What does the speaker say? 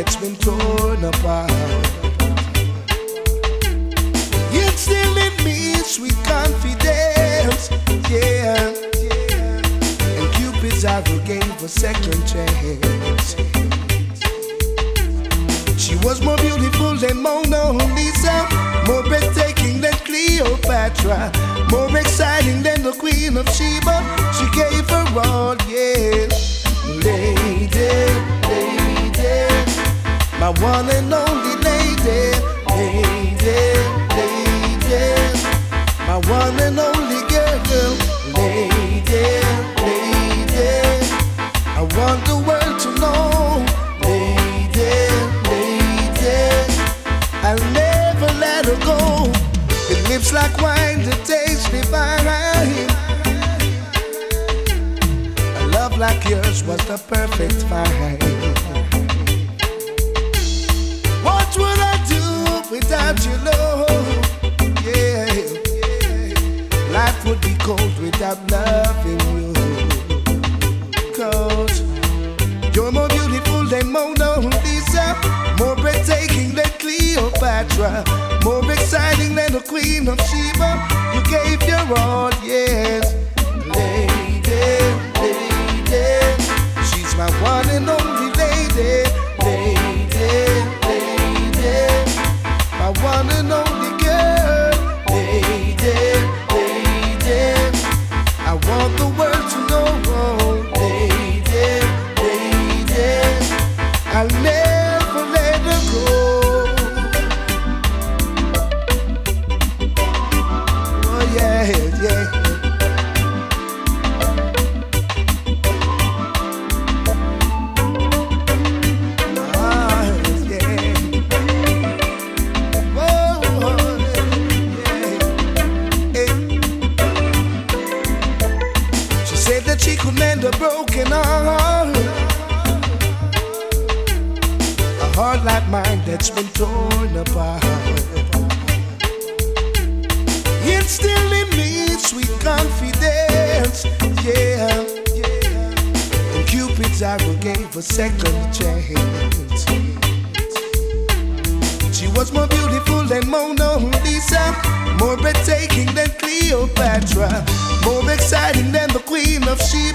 that's been torn apart. Instilling me sweet confidence, yeah. And Cupid's arrow gave a second chance. She was more beautiful than Mona Lisa, more breathtaking than Cleopatra, more exciting than the Queen of Sheba. She gave her all, yeah. Lady, lady, my one and only lady, lady, lady, my one and only girl, lady, lady, I want the world to know, lady, lady, I'll never let her go. It lips like wine that tastes divine. A love like yours was the perfect find. What would I do without your love? Yeah, life would be cold without loving you. 'Cause you're more beautiful than Mona Lisa, more breathtaking than Cleopatra, more exciting than the Queen of Sheba. You gave your all, yes. Lady, lady, she's my one and only lady. Lady, lady, my one and only girl. Lady, lady, I want the world to know. Lady, lady, I'll never let her go. Oh yeah, yeah. She could mend a broken heart, a heart like mine that's been torn apart. Instilling me sweet confidence, yeah. And Cupid's arrow gave a second chance. She was more beautiful than Mona Lisa, more breathtaking than Cleopatra, more exciting than the Queen of Sheba.